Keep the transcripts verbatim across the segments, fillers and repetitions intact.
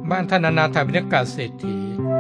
บ้านท่านอนาถบิณกเศรษฐี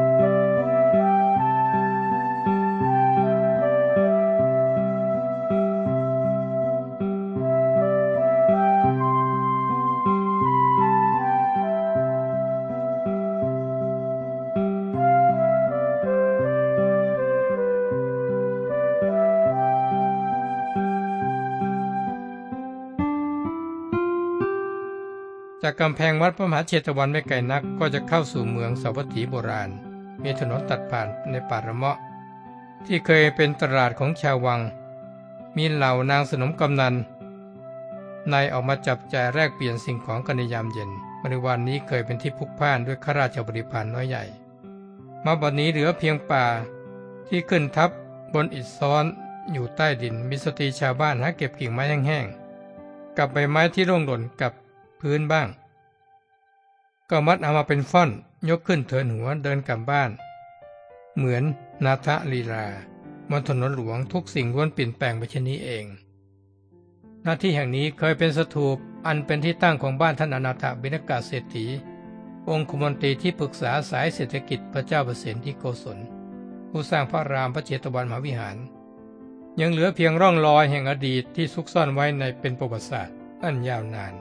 จากกำแพงวัดพระมหาเชตวันไม่ไกลนักก็จะเข้าสู่เมืองสาวัตถีโบราณมีถนนตัดผ่านในป่าระเมาะที่เคยเป็นตลาดของชาววังมีเหล่านางสนมกำนันนายออกมาจับจ่ายแลกเปลี่ยนสิ่งของกันในยามเย็นบริวารนนี้เคยเป็นที่พลุกพล่านด้วยข้าราชบริพารน้อยใหญ่มาบัดนี้เหลือเพียงป่าที่ขึ้นทับบนอิฐซ้อนอยู่ใต้ดินมีสตรีชาวบ้านหาเก็บกิ่งไม้แห้งๆกับใบไม้ที่ร่วงหล่นกับพื้นบ้างก็มัดเอามาเป็นฟ่อนยกขึ้นเถินหัวเดินกลับบ้านเหมือนนาทลีลาบนถนนหลวงทุกสิ่งล้วนเปลี่ยนแปลงไปเช่นนี้เองหน้าที่แห่งนี้เคยเป็นสถูปอันเป็นที่ตั้งของบ้านท่านอนาถบิณกเศรษฐีองคมนตรีที่ปรึกษาสายเศรษฐกิจพระเจ้าประสิทธิโกศลผู้สร้างพระรามพระเชตวันมหาวิหารยังเหลือเพียงร่องรอยแห่งอดีตที่ซุกซ่อนไว้ในเป็นประวัติศาสตร์อันยาวนาน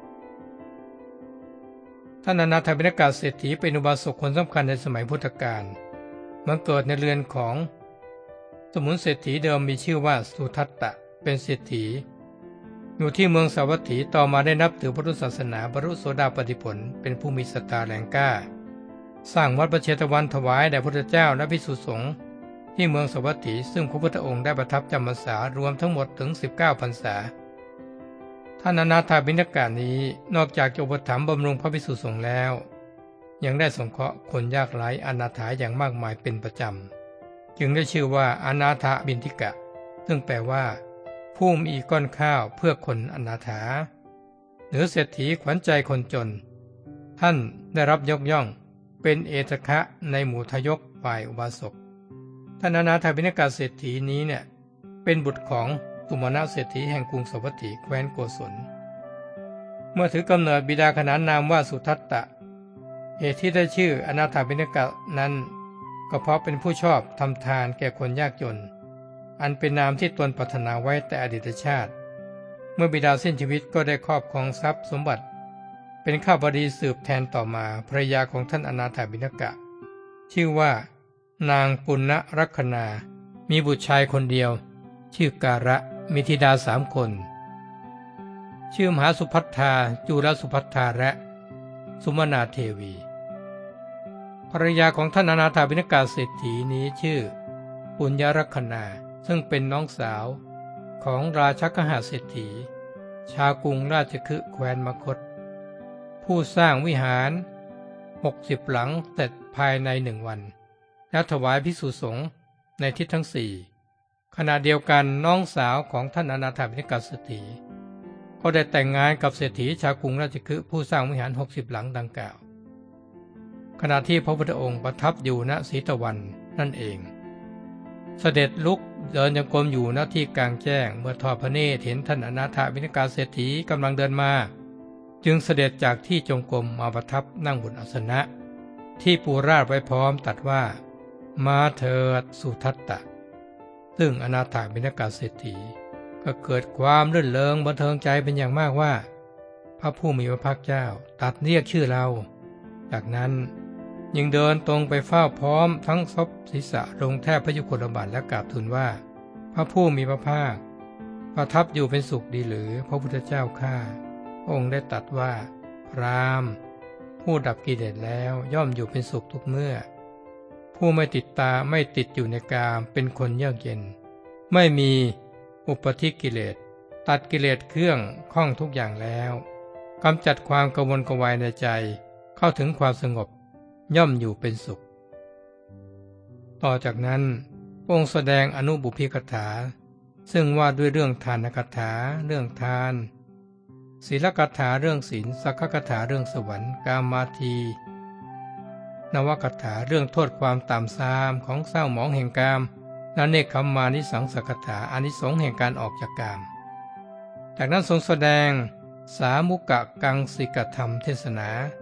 ท่านอนาถบิณกเศรษฐีเป็นอุบาสกคนสำคัญในสมัยพุทธกาลมาเกิดในเรือนของสมุนเศรษฐีเดิมมีชื่อว่าสุทัตตะเป็นเศรษฐีอยู่ที่เมืองสาวัตถีต่อมาได้นับถือพุทธศาสนาบรรลุโสดาปัตติผลเป็นผู้มีศรัทธาแรงกล้าสร้างวัดพระเชตวันถวายแด่พระพุทธเจ้าและภิกษุสงฆ์ที่เมืองสาวัตถีซึ่งพระพุทธองค์ได้ประทับจำพรรษารวมทั้งหมดถึงสิบเก้าพรรษาท่านอนาถบิณกนี้นอกจากจะอุปถัมภ์บำรุงพระภิกษุสงฆ์แล้วยังได้สงเคราะห์คนยากไร้อนาถาอย่างมากมายเป็นประจำจึงได้ชื่อว่าอนาถบิณฑิกะซึ่งแปลว่าผู้มีก้อนข้าวเพื่อคนอนาถาหรือเศรษฐีขวัญใจคนจนท่านได้รับยกย่องเป็นเอตคะในหมู่ทยกฝ่ายอุบาสกท่านอนาถบิณกเศรษฐีนี้เนี่ยเป็นบุตรของสุมาณะเศรษฐีแห่งกรุงสาวัตถีแคว้นโกศลเมื่อถือกำเนิดบิดาขนานนามว่าสุทัตตะเหตุที่ได้ชื่ออนาถบิณกะนั้นก็เพราะเป็นผู้ชอบทำทานแก่คนยากจนอันเป็นนามที่ตนปรารถนาไว้แต่อดีตชาติเมื่อบิดาสิ้นชีวิตก็ได้ครอบครองทรัพย์สมบัติเป็นข้าบดีสืบแทนต่อมาภรรยาของท่านอนาถบิณกะชื่อว่านางปุณณรักขณามีบุตรชายคนเดียวชื่อการะมีธิดาสามคนชื่อมหาสุพัทธาจุลสุพัทธาและสุมนาเทวีภรรยาของท่านอนาถบิณกเศรษฐีนี้ชื่อปุญญรักขณาซึ่งเป็นน้องสาวของราชกหเศรษฐีชาวกรุงราชคฤห์แคว้นมคธผู้สร้างวิหารหกสิบหลังเสร็จภายในหนึ่งวันและถวายภิกษุสงฆ์ในทิศทั้งสี่ขณะเดียวกันน้องสาวของท่านอนาถบิณกเศรษฐีก็ได้แต่งงานกับเศรษฐีชาวกรุงราชคฤห์ผู้สร้างวิหารหกสิบหลังดังกล่าวขณะที่พระพุทธองค์ประทับอยู่ณสีตวันนั่นเองเสด็จลุกเดินจงกรมอยู่ณที่กลางแจ้งเมื่อทอดพระเนตรเห็นท่านอนาถบิณกเศรษฐีกำลังเดินมาจึงเสด็จจากที่จงกรมมาประทับนั่งบนอาสนะที่ปูราดไว้พร้อมตรัสว่ามาเถิดสุทัตตะซึ่งอนาถบิณกเศรษฐีก็เกิดความรื่นเริงบันเทิงใจเป็นอย่างมากว่าพระผู้มีพระภาคเจ้าตรัสเรียกชื่อเราจากนั้นยังเดินตรงไปเฝ้าพร้อมทั้งซบศีรษะลงแทบพระยุคลบาทและกราบทูลว่าพระผู้มีพระภาคประทับอยู่เป็นสุขดีหรือพระพุทธเจ้าข้าองค์ได้ตรัสว่าพราหมณ์ผู้ดับกิเลสแล้วย่อมอยู่เป็นสุขทุกเมื่อผู้ไม่ติดตาไม่ติดอยู่ในกามเป็นคนเยือกเย็นไม่มีอุปธิกิเลสตัดกิเลสเครื่องข้องทุกอย่างแล้วกำจัดความกังวลกวายในใจเข้าถึงความสงบย่อมอยู่เป็นสุขต่อจากนั้นองค์แสดงอนุบุพกถาซึ่งว่าด้วยเรื่องทานกถาเรื่องทานศีลกถาเรื่องศีลสักขกถาเรื่องสวรรค์กามาทีนวกถาเรื่องโทษความต่ำทรามของเศร้าหมองแห่งกามและเนคขมานิสังสกถาอานิสงส์แห่งการออกจากกามจากนั้นทรงแสดงสามุกะกังสิกธรรมเทศนา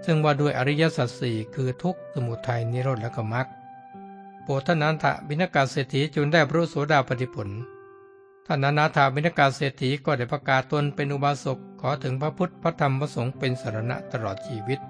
ซึ่งว่าด้วยอริยสัจสี่คือทุกข์สมุทัยนิโรธและก็มรรคโปรดท่านอนาถบิณกเศรษฐีจนได้บรรลุโสดาปัตติผลท่านอนาถบิณกเศรษฐีก็ได้ประกาศตนเป็นอุบาสกขอถึงพระพุทธพระธรรมพระสงฆ์เป็นสรณะตลอดชีวิต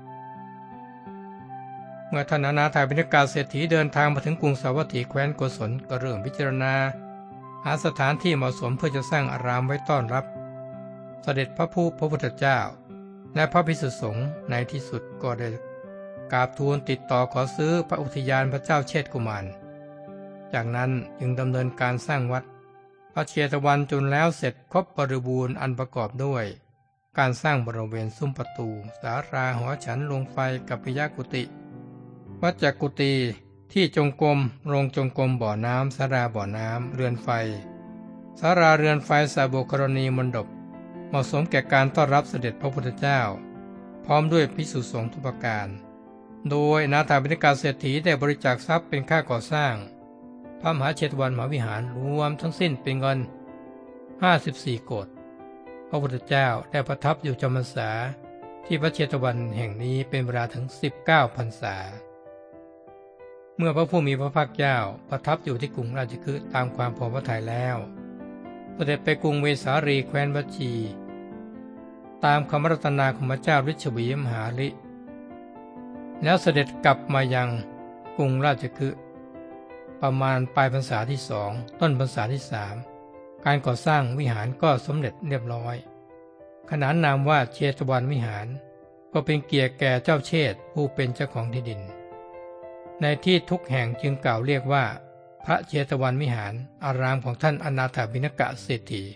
เมื่อท่านอนาถบิณกเศรษฐีเดินทางมาถึงกรุงสาวัตถีแคว้นโกศลก็เริ่มพิจารณาหาสถานที่เหมาะสมเพื่อจะสร้างอารามไว้ต้อนรับเสด็จพระผู้พระพุทธเจ้าและพระภิกษุสงฆ์ในที่สุดก็ได้กราบทูลติดต่อขอซื้อพระอุทยานพระเจ้าเชษฐกุมารจากนั้นจึงดำเนินการสร้างวัดพระเชตวันจนแล้วเสร็จครบบริบูรณ์อันประกอบด้วยการสร้างบริเวณซุ้มประตูศาลาหอฉันโรงไฟกัปปิยกุฏิวัดจักกุฏิที่จงกรมโรงจงกรมบ่อน้ำศาลาบ่อน้ำเรือนไฟศาลาเรือนไฟสาโบกรณีมณฑปเหมาะสมแก่การต้อนรับเสด็จพระพุทธเจ้าพร้อมด้วยภิกษุสงฆ์ทุกประการโดยอนาถบิณกเศรษฐีได้บริจาคทรัพย์เป็นค่าก่อสร้างพระมหาเชตวันมหาวิหารรวมทั้งสิ้นเป็นเงินห้าสิบสี่โกฏพระพุทธเจ้าได้ประทับอยู่จำพรรษาที่พระเชตวันแห่งนี้เป็นเวลาถึงสิบเก้าพรรษาเมื่อพระผู้มีพระภาคเจ้าประทับอยู่ที่กรุงราชคฤห์ตามความพอพระทัยแล้วเสด็จไปกรุงเวสาลีแคว้นวัชี ตามคำรัตนาของพระเจ้าฤชวีมหาลิแล้วเสด็จกลับมายังกรุงราชคฤห์ประมาณปลายพรรษาที่สองต้นพรรษาที่สามการก่อสร้างวิหารก็สำเร็จเรียบร้อยขนานนามว่าเชตวันวิหารก็เป็นเกียรติแก่เจ้าเชษฐ์ผู้เป็นเจ้าของที่ดินในที่ทุกแห่งจึงกล่าวเรียกว่าพระเชตวันวิหารอารามของท่านอนาถบิณกเศรษฐี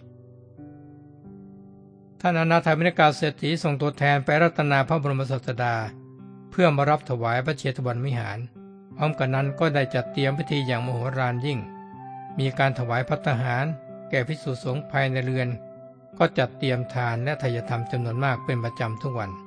ท่านอนาถบิณกเศรษฐีส่งตัวแทนไปรัตนาพระบรมศาสดาเพื่อมารับถวายพระเชตวันวิหารพร้อมกันนั้นก็ได้จัดเตรียมพิธีอย่างมโหฬารยิ่งมีการถวายภัตตาหารแก่ภิกษุสงฆ์ภายในเรือนก็จัดเตรียมทานและทายธรรมจำนวนมากเป็นประจำทุกวัน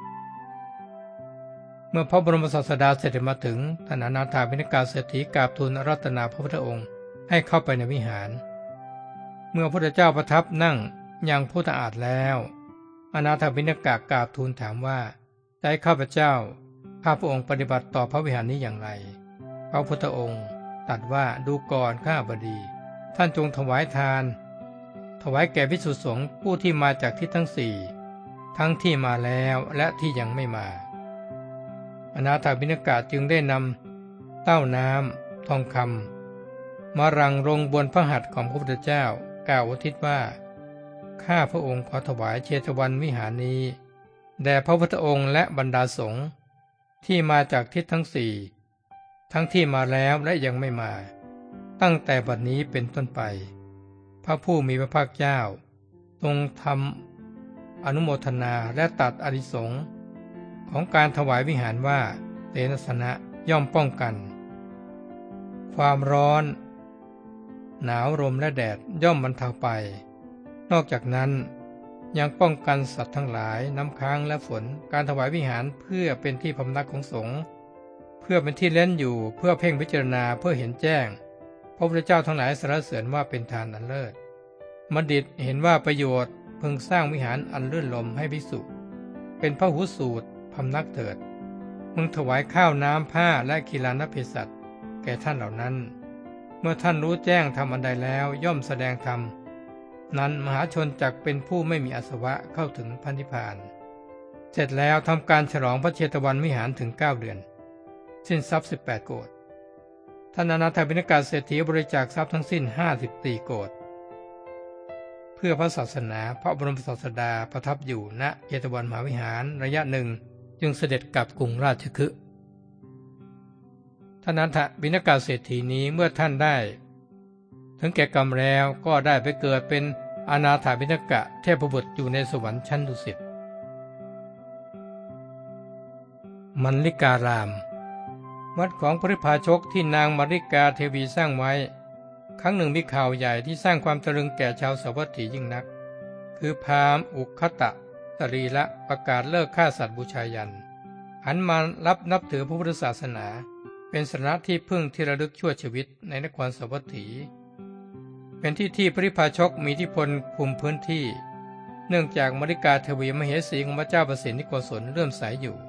เมื่อพระบรมศาสดาเสด็จมาถึงท่านอนาถบิณกเศรษฐีกราบทูลอาราธนาพระพุทธองค์ให้เข้าไปในวิหารเมื่อพระพุทธเจ้าประทับนั่งยังพุทธอาฏแล้วอนาถบิณกกราบทูลถามว่าใจข้าพเจ้าข้าพระองค์ปฏิบัติต่อพระวิหารนี้อย่างไรพระพุทธองค์ตรัสว่าดูก่อนข้าบดีท่านจงถวายทานถวายแก่ภิกษุสงฆ์ผู้ที่มาจากทิศทั้งสี่ทั้งที่มาแล้วและที่ยังไม่มาอนาถบิณกจึงได้นำเต้าน้ำทองคำมารังลงบนพระหัตถ์ของพระพุทธเจ้ากล่าวอุทิศว่าข้าพระองค์ขอถวายเชตวันวิหารนี้แด่พระพุทธองค์และบรรดาสงฆ์ที่มาจากทิศทั้งสี่ทั้งที่มาแล้วและยังไม่มาตั้งแต่บัดนี้เป็นต้นไปพระผู้มีพระภาคเจ้าทรงทำอนุโมทนาและตรัสอานิสงส์ของการถวายวิหารว่าเตนะสนะย่อมป้องกันความร้อนหนาวลมและแดดย่อมบรรเทาไปนอกจากนั้นยังป้องกันสัตว์ทั้งหลายน้ำค้างและฝนการถวายวิหารเพื่อเป็นที่พำนักของสงฆ์เพื่อเป็นที่เล่นอยู่เพื่อเพ่งพิจารณาเพื่อเห็นแจ้งพระพุทธเจ้าทั้งหลายสรรเสริญว่าเป็นทานอันเลิศบัณฑิตเห็นว่าประโยชน์พึงสร้างวิหารอันลื่นลมให้ภิกษุเป็นพหุสูตรพำนักเถิดมึงถวายข้าวน้ำผ้าและกีฬานเภสัชแก่ท่านเหล่านั้นเมื่อท่านรู้แจ้งธรรมอันใดแล้วย่อมแสดงธรรมนั้นมหาชนจักเป็นผู้ไม่มีอาสวะเข้าถึงพระนิพพานเสร็จแล้วทำการฉลองพระเชตวันวิหารถึงเก้าเดือนสิ้นทรัพย์สิบแปดโกฏท่านอนาถบิณกเศรษฐีบริจาคทรัพย์ทั้งสิ้นห้าสิบสี่โกฏเพื่อพระศาสนาพระบรมศาสดาประทับอยู่ณเชตวันมหาวิหารระยะหนึ่งจึงเสด็จกลับกรุงราชคฤห์ท่านอนาถบิณกเศรษฐีนี้เมื่อท่านได้ถึงแก่กรรมแล้วก็ได้ไปเกิดเป็นอนาถบิณกเทพบุตรอยู่ในสวรรค์ชั้นดุสิตมัลลิการามวัดของพระพาชกที่นางมัลลิกาเทวีสร้างไว้ครั้งหนึ่งมีข่าวใหญ่ที่สร้างความตะลึงแก่ชาวสาวัตถียิ่งนักคือพราหมณ์อุคตะสรีละประกาศเลิกฆ่าสัตว์บูชายันหันมารับนับถือพระพุทธศาสนาเป็นสถานะที่พึ่งที่ระลึกชั่วชีวิตในนครสาวัตถีเป็นที่ที่พระพาชกมีอิทธิพลคุมพื้นที่เนื่องจากมัลลิกาเทวีมเหสีของพระเจ้าประสิทธิโกศลเลื่อมใสอยู่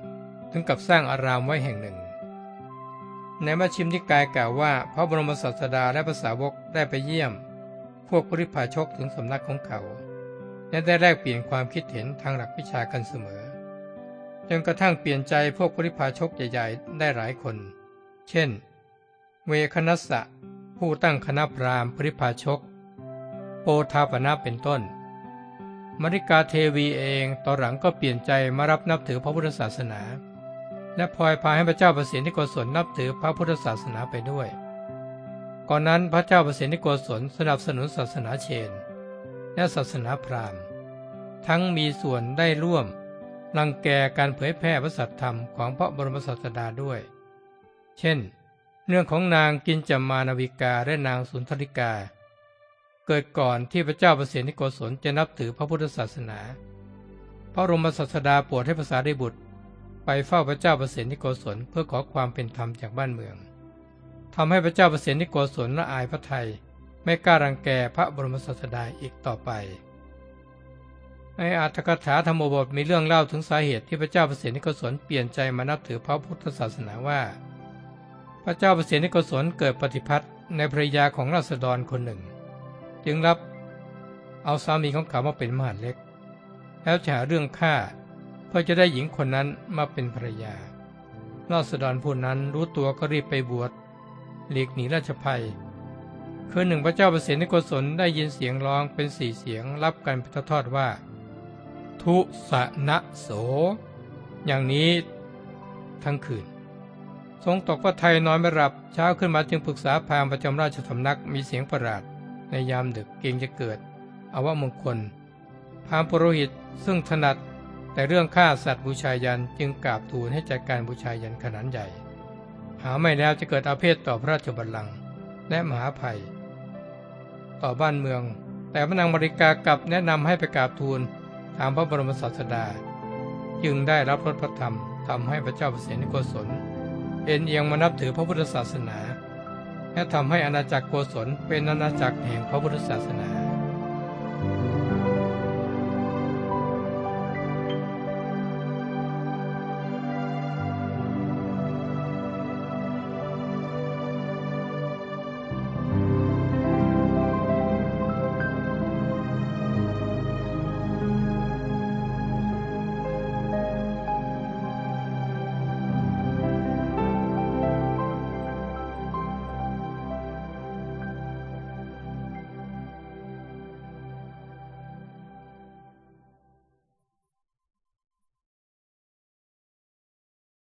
ถึงกับสร้างอารามไว้แห่งหนึ่งในมัชฌิมนิกายกล่าวว่าพระบรมศาสดาและพระสาวกได้ไปเยี่ยมพวกปริพาชกถึงสำนักของเขาและได้แลกเปลี่ยนความคิดเห็นทางหลักวิชากันเสมอจนกระทั่งเปลี่ยนใจพวกปริพาชกใหญ่ๆได้หลายคนเช่นเวคนัสสะผู้ตั้งคณะพราหมณ์ปริพาชกโปธาปนะเป็นต้นมริกาเทวีเองต่อหลังก็เปลี่ยนใจมารับนับถือพระพุทธศาสนาและพลอยพาให้พระเจ้าประสิทธิโกศลนับถือพระพุทธศาสนาไปด้วยก่อนนั้นพระเจ้าประสิทธิโกศลสนับสนุนศาสนาเชนและศาสนาพราหมณ์ทั้งมีส่วนได้ร่วมรังแกการเผยแพร่พระสัทธรรมของพระบรมศาสดาด้วยเช่นเรื่องของนางกินจามานวิกาและนางสุนทริกาเกิดก่อนที่พระเจ้าประสิทธิโกศลจะนับถือพระพุทธศาสนาพระบรมศาสดาโปรดให้พระสารีบุตรไปเฝ้าพระเจ้าประสิทธิโกศลเพื่อขอความเป็นธรรมจากบ้านเมืองทำให้พระเจ้าประสิทธิโกศลละอายพระทัยไม่กล้ารังแกพระบรมศาสดาอีกต่อไปในอรรถกถาธรรมบทมีเรื่องเล่าถึงสาเหตุที่พระเจ้าประสิทธิโกศลเปลี่ยนใจมานับถือพระพุทธศาสนาว่าพระเจ้าประสิทธิโกศลเกิดปฏิพัติในภรยาของราษฎรคนหนึ่งจึงรับเอาสามีของเขามาเป็นมหาดเล็กแล้วจะหาเรื่องฆ่าเพื่อจะได้หญิงคนนั้นมาเป็นภรรยาราษฎรผู้นั้นรู้ตัวก็รีบไปบวชหลีกหนีราชภัยคืนหนึ่งพระเจ้าประสิทธิโกศลได้ยินเสียงร้องเป็นสี่เสียงรับกันเป็นทอดๆว่าทุสนะโสอย่างนี้ทั้งคืนทรงตกพระทัยนอนไม่หลับเช้าขึ้นมาจึงปรึกษาพราหมณ์ประจำราชสำนักมีเสียงประหลาดในยามดึกเกรงจะเกิดอวมงคลพราหมณ์ปุโรหิตซึ่งถนัดแต่เรื่องฆ่าสัตว์บูชายันจึงกราบทูลให้จัดการบูชายันขนาดใหญ่หาไม่แล้วจะเกิดอาเพศต่อพระราชบัลลังก์และมหาภัยต่อบ้านเมืองแต่พระนางมริกากลับแนะนำให้ไปกราบทูลถามพระบรมศาสดาจึงได้รับรสพระธรรมทำให้พระเจ้าประสิทธิโกศลเอ็นเอียงมานับถือพระพุทธศาสนาและทำให้อาณาจักรโกศลเป็นอาณาจักรแห่งพระพุทธศาสนา